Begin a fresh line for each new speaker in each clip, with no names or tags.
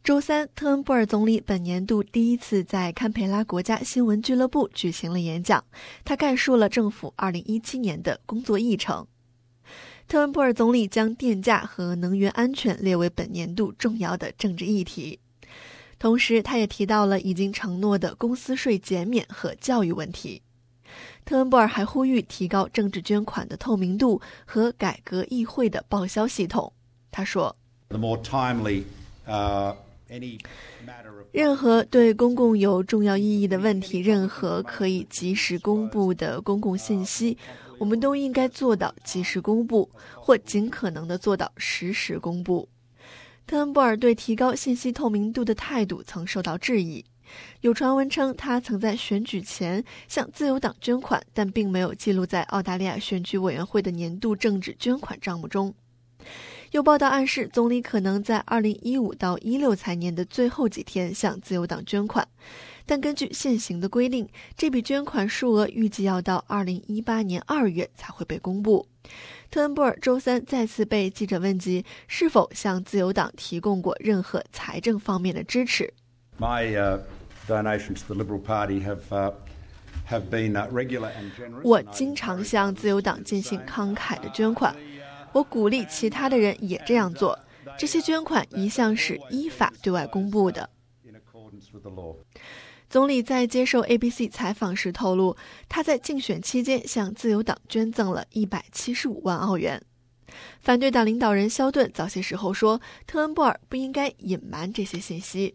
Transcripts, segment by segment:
周三，特恩布尔总理本年度第一次在堪培拉国家新闻俱乐部举行了演讲，他概述了政府2017年的工作议程。特恩布尔总理将电价和能源安全列为本年度重要的政治议题，同时他也提到了已经承诺的公司税减免和教育问题。特恩布尔还呼吁提高政治捐款的透明度和改革议会的报销系统。他说，任何对公共有重要意义的问题，任何可以及时公布的公共信息，我们都应该做到及时公布，或尽可能地做到实时公布。特恩布尔对提高信息透明度的态度曾受到质疑，有传闻称他曾在选举前向自由党捐款，但并没有记录在澳大利亚选举委员会的年度政治捐款账目中。有报道暗示，总理可能在2015到16财年的最后几天向自由党捐款，但根据现行的规定，这笔捐款数额预计要到2018年2月才会被公布。特恩布尔周三再次被记者问及是否向自由党提供过任何财政方面的支持。我经常向自由党进行慷慨的捐款，我鼓励其他的人也这样做，这些捐款一向是依法对外公布的。总理在接受 ABC 采访时透露，他在竞选期间向自由党捐赠了175万澳元。反对党领导人肖顿早些时候说，特恩布尔不应该隐瞒这些信息。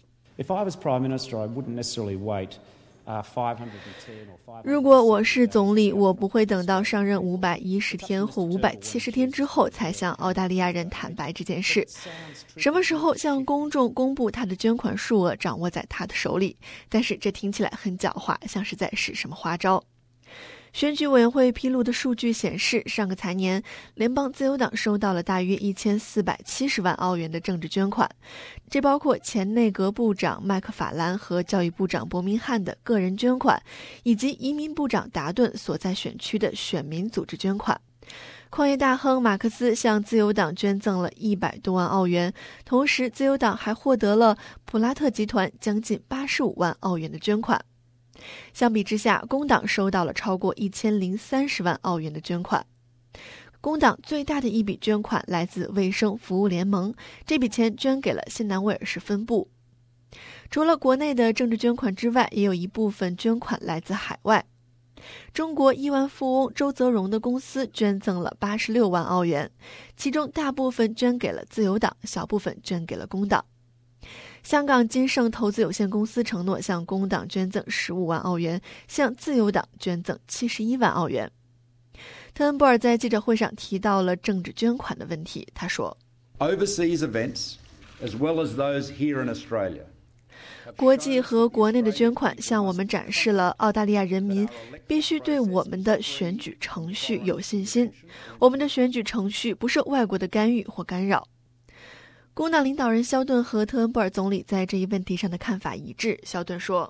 如果我是总理，我不会等到上任510天或570天之后才向澳大利亚人坦白这件事。什么时候向公众公布他的捐款数额掌握在他的手里，但是这听起来很狡猾，像是在使什么花招。选举委员会披露的数据显示，上个财年联邦自由党收到了大约1470万澳元的政治捐款，这包括前内阁部长麦克法兰和教育部长伯明翰的个人捐款，以及移民部长达顿所在选区的选民组织捐款。矿业大亨马克思向自由党捐赠了100多万澳元，同时自由党还获得了普拉特集团将近85万澳元的捐款。相比之下，工党收到了超过1030万澳元的捐款。工党最大的一笔捐款来自卫生服务联盟，这笔钱捐给了新南威尔士分部。除了国内的政治捐款之外，也有一部分捐款来自海外。中国亿万富翁周泽荣的公司捐赠了86万澳元，其中大部分捐给了自由党，小部分捐给了工党。香港金盛投资有限公司承诺向工党捐赠15万澳元，向自由党捐赠71万澳元。特恩布尔在记者会上提到了政治捐款的问题，他说，
Overseas events, as well as those here in Australia,
国际和国内的捐款向我们展示了澳大利亚人民必须对我们的选举程序有信心，我们的选举程序不受外国的干预或干扰。工党领导人肖顿和特恩布尔总理在这一问题上的看法一致。肖顿说，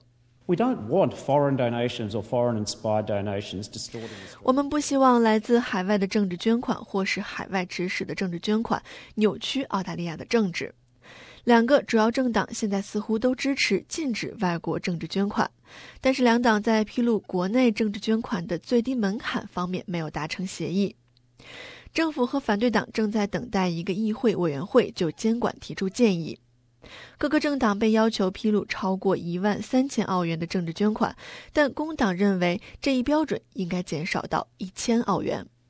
我们不希望来自海外的政治捐款或是海外指使的政治捐款扭曲澳大利亚的政治。两个主要政党现在似乎都支持禁止外国政治捐款，但是两党在披露国内政治捐款的最低门槛方面没有达成协议。政府和反对党正在等待一个议会委员会就监管提出建议。各个政党被要求披露超过13000澳元的政治捐款，但工党认为这一标准应该减少到1000澳元。